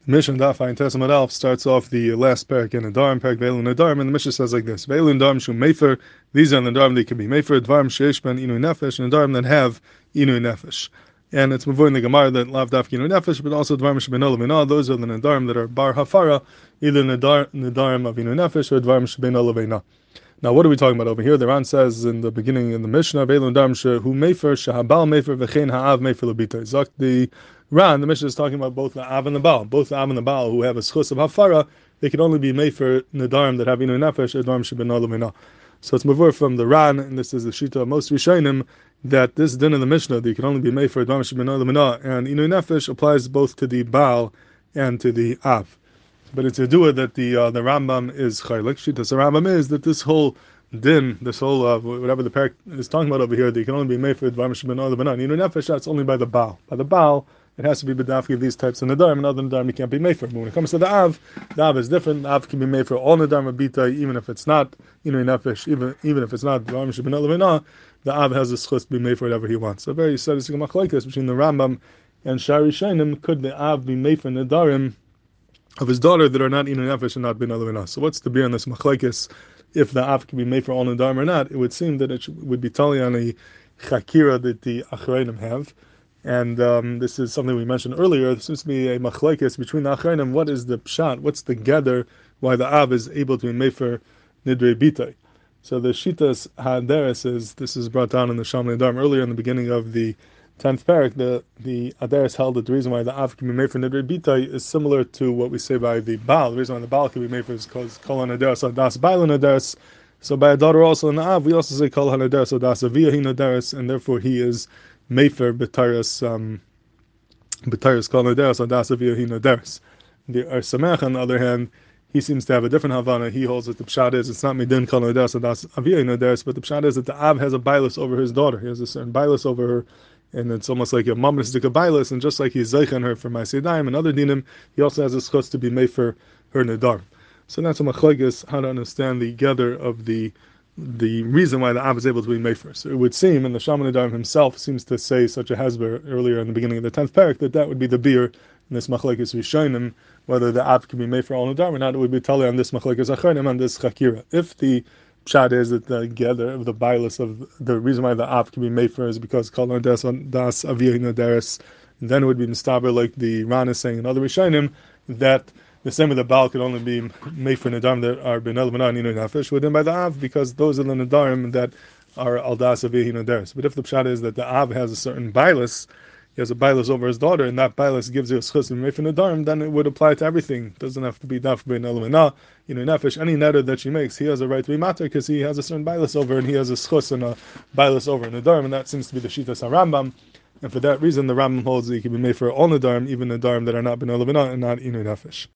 Mishnah Daf Ayin Testament Alf starts off the last parak in Nadarim, parak Ve'elu Nadarim, and the Mishnah says like this: Ve'elu Nadarim Shu Mefer. These are the Nadarim that can be Mefer. Dvarim Sheish Ben Inui Nefesh, and Nadarim that have Inui Nefesh. And it's moving in the Gemara that Lav Daf Inui Nefesh, but also Dvarim Shebein Olav. Those are the Nadarim that are Bar Hafara, either Nadarim of Inui Nefesh or Dvarim Shebein Olav. Now, what are we talking about over here? The Ran says in the beginning in the Mishnah, Ve'elu Nadarim Shehu Mefer, Shehabal Mefer, V'chein Ha'av Mefer L'bita. Zok the Ran, the Mishnah is talking about both the Av and the Baal. Both the Av and the Baal who have a schus of Hafara, they can only be made for Nadarim that have Inui Nefesh, Nadarim Shebein Olav. So it's mavur from the Ran, and this is the Shita of most Rishonim, that this din in the Mishnah, that you can only be made for Nadarim Shebein Olav, and Inui Nefesh applies both to the Baal and to the Av. But it's a dua that the Rambam is chaylik. Shitas the Rambam is that this whole din, this whole whatever the parak is talking about over here, that you can only be made for Dvarim Shebein Olav and Inui Nefesh, that's only by the Baal. By the Baal, it has to be b'dafki of these types of nadarim, and other nadarim you can't be made for. But when it comes to the Av is different. The Av can be made for all nadarim abita, even if it's not Inui Nefesh, even if it's not Dvarim Shebein Olav. The Av has a schus to be made for whatever he wants. So very sadistic machlokes between the Rambam and Shari Shainim. Could the Av be made for nadarim of his daughter that are not Inui Nefesh and not Ben Olav? So what's the beer on this machlokes? If the Av can be made for all nadarim or not, it would seem that it would be tali on a chakira that the Achreinim have. And this is something we mentioned earlier. There seems to be a machlekes between the Achreinim. What is the pshat? What's the gather? Why the Av is able to be made for nidrei bitay? So the Shitas Ha'aderes is, this is brought down in the Shalmei Nadarim earlier in the beginning of the 10th parak. The Aderes held that the reason why the Av can be made for nidrei bitay is similar to what we say by the Baal. The reason why the Baal can be made for is because kol hanaderes adas bailan aderes. So by a daughter also in the Av, we also say kol hanaderes adas aviyah hin aderes, and therefore he is Mefer b'tayras kol nederes adas aviyah hin nederes. The Samech, on the other hand, he seems to have a different Havana. He holds that the pshat is it's not midin kol nederes adas aviyah hin nederes, but the pshat is that the Av has a bailus over his daughter. He has a certain bailus over her, and it's almost like a mamristic bailus. And just like he's zeichen her for Ma'aseh Yadayim and other dinim, he also has a schus to be made for her nedar. So that's a machlokes how to understand the gather of the reason why the Av is able to be made for. So it would seem, and the Shalmei Nadarim himself seems to say such a hasber earlier in the beginning of the 10th parak, that would be the beer in this machlekes Rishonim, whether the Av can be made for all Nadarim or not. It would be tali on this machlekes Achreinim, on this chakira. If the pshat is that the gather of the bailus of the reason why the Av can be made for is because kol nederes das aviyah nederes, then it would be mistaber like the Ran is saying in other Rishonim that the same with the Baal could only be made for nadarim that are ben Olav and Inui Nefesh within by the Av, because those are the nadarim that are al das aviyah nederes. But if the pshat is that the Av has a certain bailus, he has a bailus over his daughter, and that bailus gives you a schus to be made for nadarim, then it would apply to everything. It doesn't have to be daf ben Olav and Inui Nefesh. Any neder that she makes, he has a right to be matter because he has a certain bailus over, and he has a schus and a bailus over nadarim, and that seems to be the shitas HaRambam. And for that reason, the Rambam holds that he can be made for all nadarim, even nadarim that are not ben Olav and not Inui Nefesh.